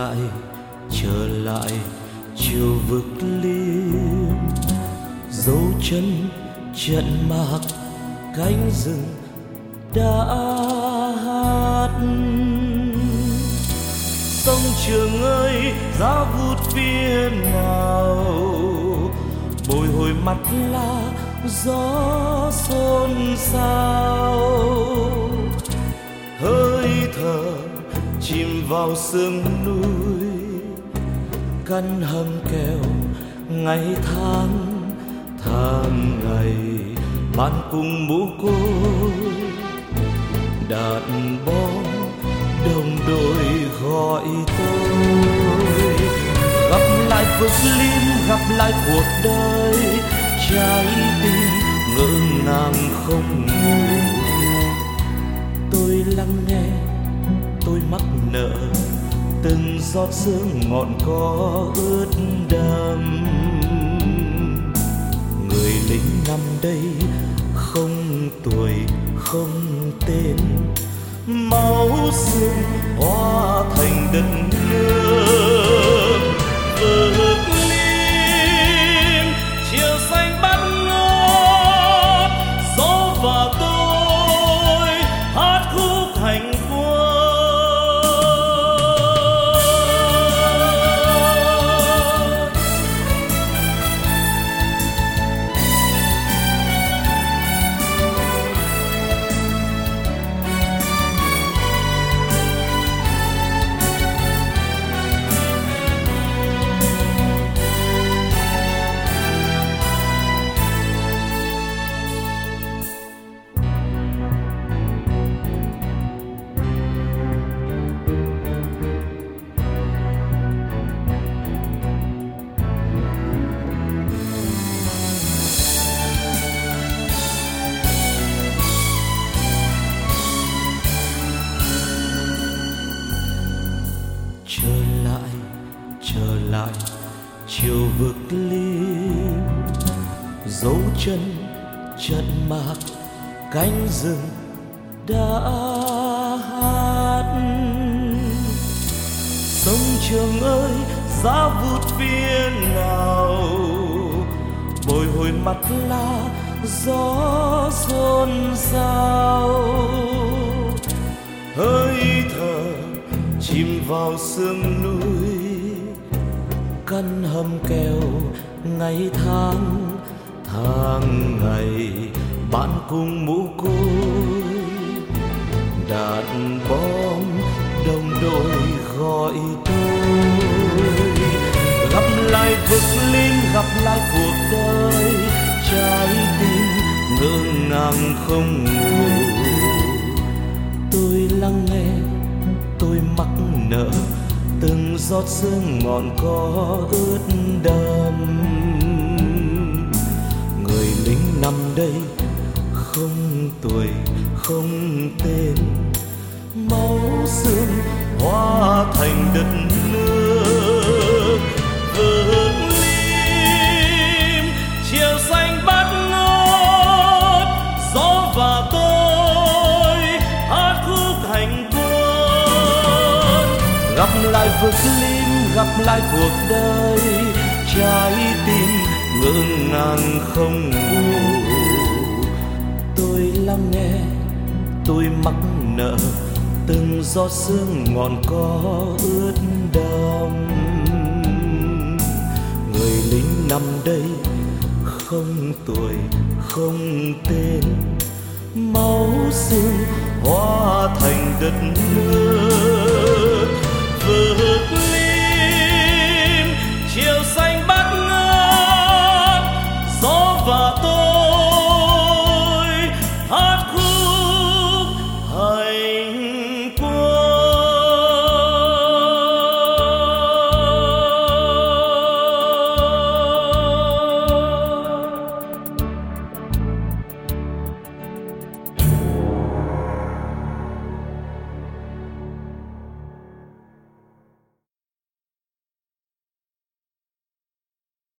trở lại chiều vực liêm, dấu chân trận mạc cánh rừng đã hát. Sông Trường ơi giá vút phía nào, bồi hồi mặt la gió xôn xao. Hơi thở chìm vào sương núi, căn hầm keo ngày tháng ngày bạn cùng mũ côi. Đàn bom đồng đội gọi tôi, gặp lại vực liêm, gặp lại cuộc đời. Trái tim ngỡ ngàng không ngủ, tôi lắng nghe, tôi mắc nợ từng giọt sương ngọn cỏ ướt đẫm. Người lính năm đây không tuổi không tên, máu xương hóa thành đất nước. Vực liêm chiều xanh bắt ngát, gió và tôi hát khúc hành quân. Trở lại chiều vực liêm, dấu chân trận mạc cánh rừng đã hát. Sông Trường ơi giá vút phía nào, bồi hồi mặt la gió xôn xao. Hơi thở chìm vào sương núi, căn hầm keo ngày tháng ngày bạn cùng mũ côi. Đàn bom đồng đội gọi tôi, gặp lại vực liêm, gặp lại cuộc đời. Trái tim ngỡ ngàng không ngủ, tôi lắng nghe, tôi mắc nợ từng giọt sương ngọn cỏ ướt đẫm. Người lính năm đây không tuổi không tên, máu xương hóa thành đất nước. Vực liêm chiều xanh bắt ngát, gió và tôi hát khúc hành quân. Gặp lại vực liêm, gặp lại cuộc đời. Trái tim ngỡ ngàng không ngủ, tôi lắng nghe, tôi mắc nợ từng giọt sương ngọn cỏ ướt đẫm. Người lính năm đây không tuổi không tên, máu xương hóa thành đất nước.